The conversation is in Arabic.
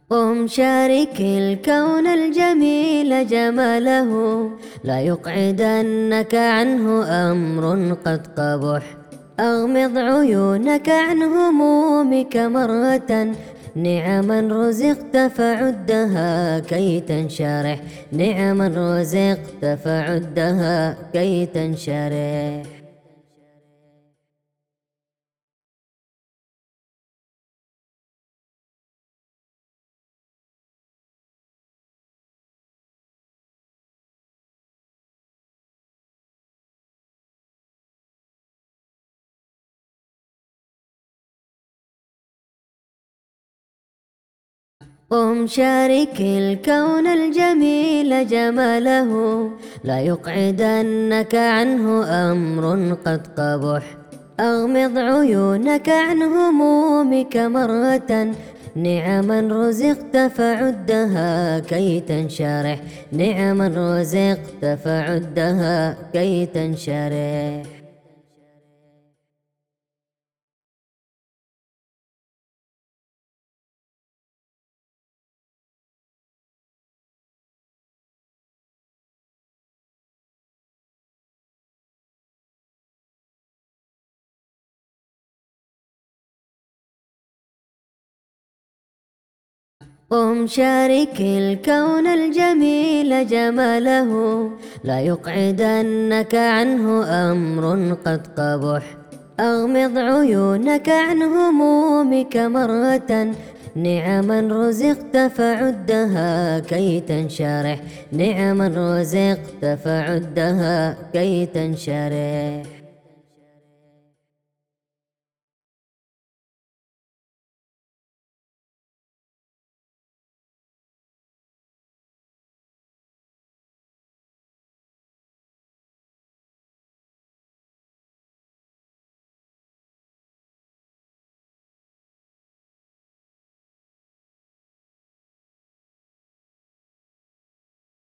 قم شارك الكون الجميل جماله، لا يقعدنك عنه أمر قد قبح. أغمض عيونك عن همومك مرة، نعما رزقت فعدها كي تنشرح، نعما رزقت فعدها كي تنشرح. قم شارك الكون الجميل جماله، لا يقعدنك عنه أمر قد قبح. أغمض عيونك عن همومك مرة، نعما رزقت فعدها كي تنشرح، نعما رزقت فعدها كي تنشرح. قم شارك الكون الجميل جماله، لا يقعدنك عنه أمر قد قبح. أغمض عيونك عن همومك مرة، نعما رزقت فعدها كي تنشرح، نعما رزقت فعدها كي تنشرح.